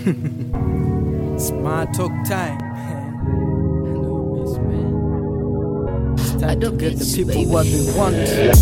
Smart talk time. I know you miss, man. It's time to get the people baby. What they want.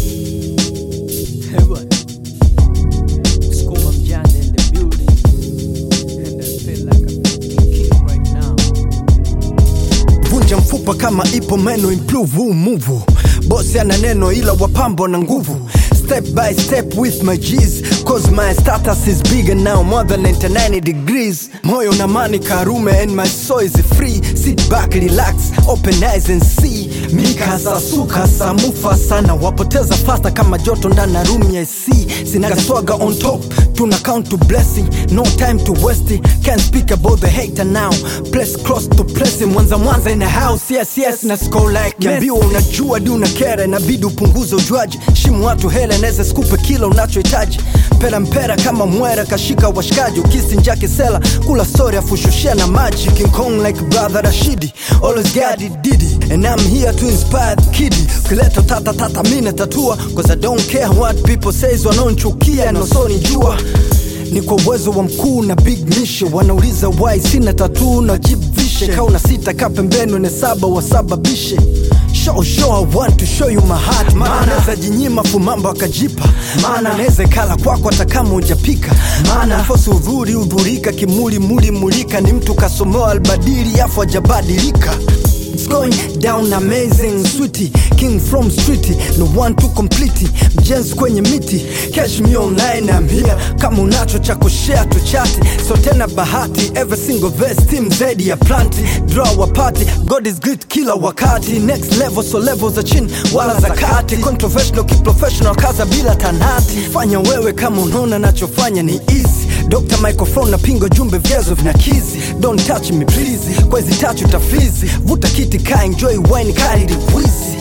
Hey, what? School of John in the building. And I feel like I'm king right now. Vunja mfupa kama ipo meno improve move. Bosi ana neno ila wapambo na nguvu. Step by step with my G's, cause my status is bigger now, more than 99 degrees. Moyo na mani karume and my soul is free. Sit back, relax, open eyes and see. Mika sasuka samufa sana, wapoteza faster kama joto ndana room ya see. Sinaga swagger on top, tuna count to blessing. No time to waste it, can't speak about the hater now. Place close to blessing, mwanza in the house. Yes, na score like Yambiwa unajua di unakera, inabidi upunguze ujuaji. Shimu watu hele neze skupe kila unachohitaji. Pera mpera kama mwera kashika washikaji. Ukisi njake sela kula story afushushia na maji. King Kong like brother Rashidi, always got it diddy. And I'm here to inspire the kiddies. Kileto tata mina tatua, cause I don't care what people says. Wanaonchukia na usoni jua. Ni kwa uwezo wa mkuu na big mission. Wanauliza why sina tattoo na jibvishe. Kauna sita kapembeno ne saba wasababishe. Show, I want to show you my heart. Mana neza jinyima fumamba wakajipa. Mana neze kala kwako hata kama ujapika. Mana fosi udhurika kimuli mulika. Ni mtu kasomoa albadiri afu ajabadilika. It's going down amazing, sweetie. King from streety, no one to complete it. Mjenzi kwenye miti, catch me online, I'm here. Kama unacho cha kushare tuchati. So tena bahati, every single verse team zedi ya planti. Draw a party, God is great kila wakati. Next level, so levels za chini, wala za kati. Controversial, keep professional, kaza bila tanati. Fanya wewe kama unaona nachofanya ni easy. Dr. Microphone na pingo jumbe vyezo vina kizi. Don't touch me please, kwa hizi touch utafizi. Vuta kiti ka enjoy wine kari di wheezy.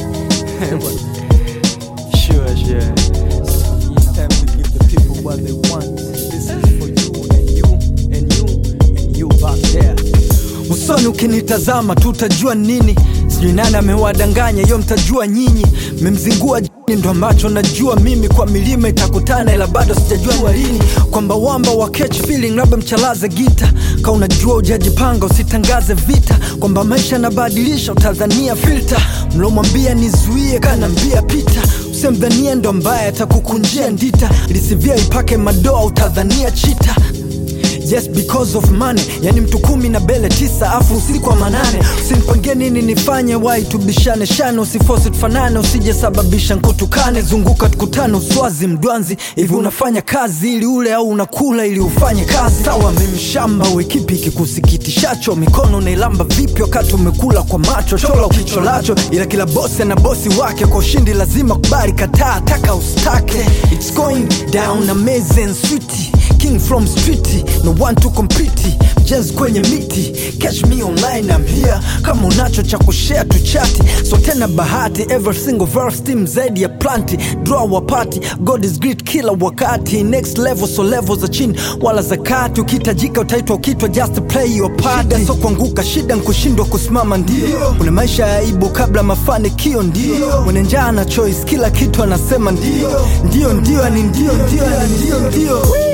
Sure. It's time to give the people what they want. This is for you and you back there. Usoni ukinitazama tutajua nini. Sijui nani amewadanganya, yo mtajua nyinyi. Memzingua jini ndo ambacho najua mimi. Kwa milima itakutana ila bado sijajua lini. Kwamba wamba wa catch feeling labda mchalaze gita. Ka unajua ujajipanga usitangaze vita. Kwamba maisha nabadilisha utadhania filter. Mlomwambia nizuie kanambia pita. Usemdhania ndo mbaya atakukunjia ndita. Ilisivia ipake madoa utadhania chita. Yes, because of money. Yani mtu 10 na bele 9 afu usiku wa 8. Usinipangie nini nifanye, why tubishane shane. Usiforce tufanane, usije sababisha nkutukane. Zunguka tukutane uswazi mdwanzi. Hivi unafanya kazi ili ule au unakula ili ufanye kazi. Sawa mimi shamba we kipi kikusikitishacho. Mikono unailamba vipi wakati umekula kwa macho. Chola ukicholacho ila kila bosi na bosi wake. Kwa ushindi lazima kubali kataa taka ustake. It's going down amazing sweetie. King from streety, no one to compete. Jazz kwenye miti, catch me online, I'm here. Kama unacho cha kushare tuchati. So tena bahati, every single verse team zedi ya planti. Draw a party, God is great kila wakati. Next level, so levels za chini wala za kati. Ukitajika utaitwa ukitwa, just play your part. Shida so kuanguka, shida nkushindwa kusimama ndio. Kuna maisha ya aibu kabla mafanikio ndio. Mwenye njaa na choice, kila kitu anasema ndio. Ndio, ni ndio.